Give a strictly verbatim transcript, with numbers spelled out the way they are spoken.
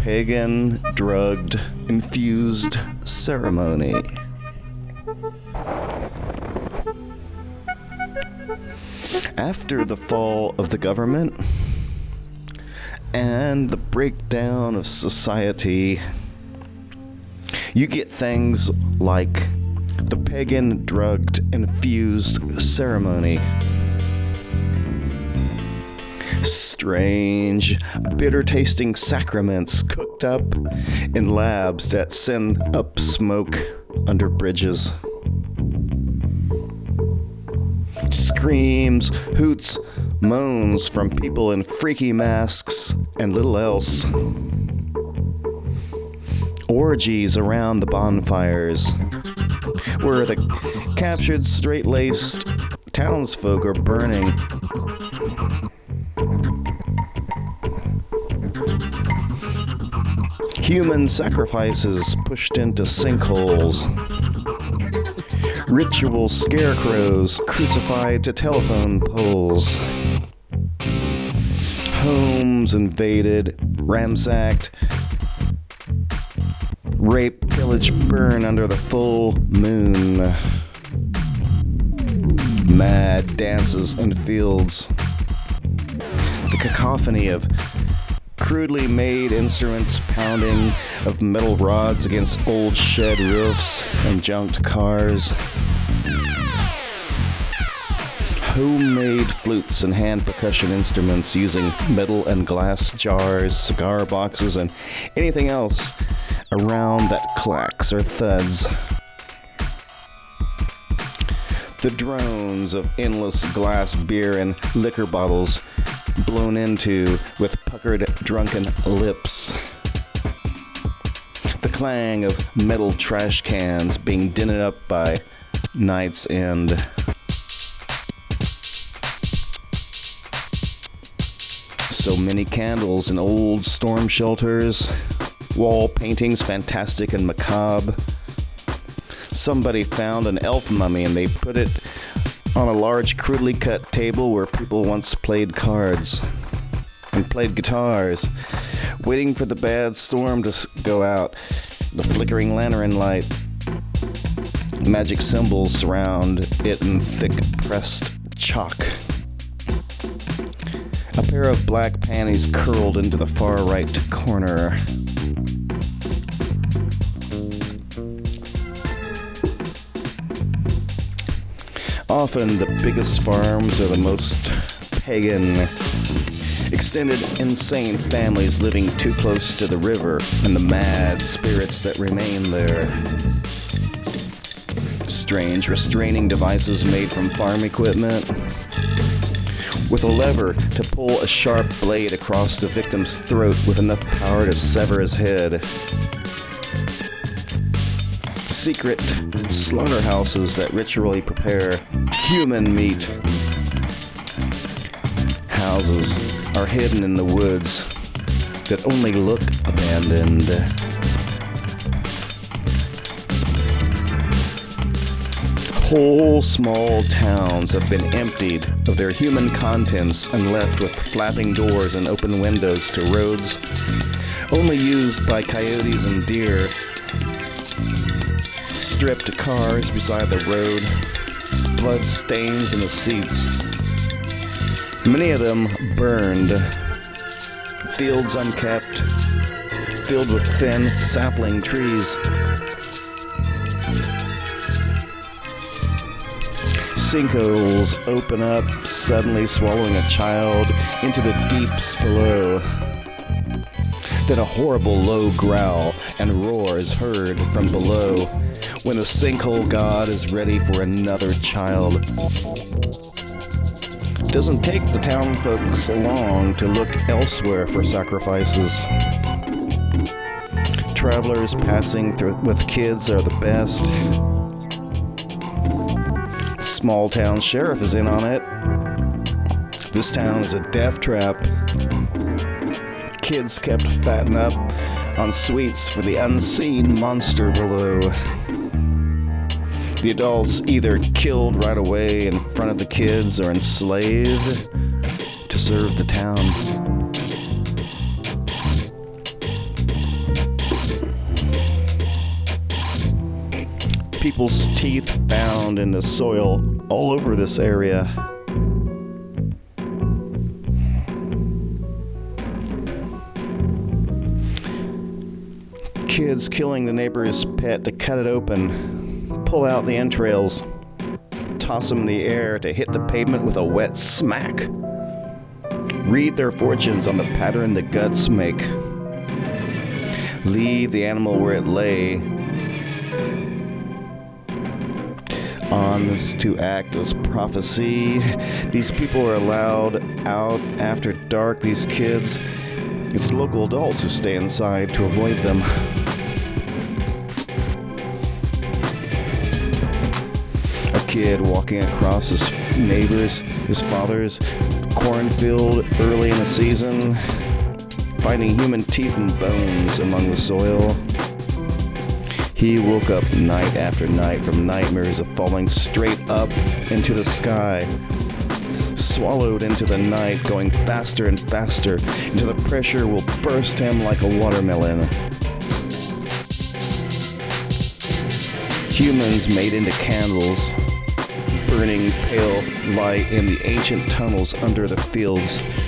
pagan, drugged, infused ceremony. After the fall of the government and the breakdown of society, you get things like the pagan, drugged, infused ceremony. Strange, bitter-tasting sacraments cooked up in labs that send up smoke under bridges. Screams, hoots, moans from people in freaky masks and little else. Orgies around the bonfires, where the captured, straight-laced townsfolk are burning. Human sacrifices pushed into sinkholes. Ritual scarecrows crucified to telephone poles. Homes invaded, ransacked. Rape, pillage, burn under the full moon. Mad dances in fields. The cacophony of crudely made instruments pounding of metal rods against old shed roofs and junked cars. Homemade flutes and hand percussion instruments using metal and glass jars, cigar boxes, and anything else around that clacks or thuds. The drones of endless glass beer and liquor bottles blown into with puckered, drunken lips. The clang of metal trash cans being dinted up by night's end. So many candles in old storm shelters, wall paintings fantastic and macabre. Somebody found an elf mummy and they put it on a large, crudely cut table where people once played cards and played guitars, waiting for the bad storm to go out. The flickering lantern light. Magic symbols surround it in thick pressed chalk. A pair of black panties curled into the far right corner. Often the biggest farms are the most pagan. Extended, insane families living too close to the river and the mad spirits that remain there. Strange restraining devices made from farm equipment, with a lever to pull a sharp blade across the victim's throat with enough power to sever his head. Secret slaughterhouses that ritually prepare human meat. Houses are hidden in the woods that only look abandoned. Whole small towns have been emptied of their human contents and left with flapping doors and open windows to roads only used by coyotes and deer. Stripped cars beside the road, blood stains in the seats. Many of them burned, fields unkept, filled with thin sapling trees. Sinkholes open up, suddenly swallowing a child into the deeps below. Then a horrible low growl and roar is heard from below when the sinkhole god is ready for another child. It doesn't take the town folks long to look elsewhere for sacrifices. Travelers passing through with kids are the best. Small town sheriff is in on it. This town is a death trap. Kids kept fattening up on sweets for the unseen monster below. The adults either killed right away in front of the kids or enslaved to serve the town. people's teeth found in the soil all over this area. Kids killing the neighbor's pet to cut it open, pull out the entrails, toss them in the air to hit the pavement with a wet smack. Read their fortunes on the pattern the guts make. Leave the animal where it lay, on to act as prophecy. These people are allowed out after dark. These kids, it's local adults who stay inside to avoid them. A kid walking across his neighbor's, his father's cornfield early in the season, finding human teeth and bones among the soil. He woke up night after night from nightmares of falling straight up into the sky, swallowed into the night, going faster and faster until the pressure will burst him like a watermelon. Humans made into candles, burning pale light in the ancient tunnels under the fields.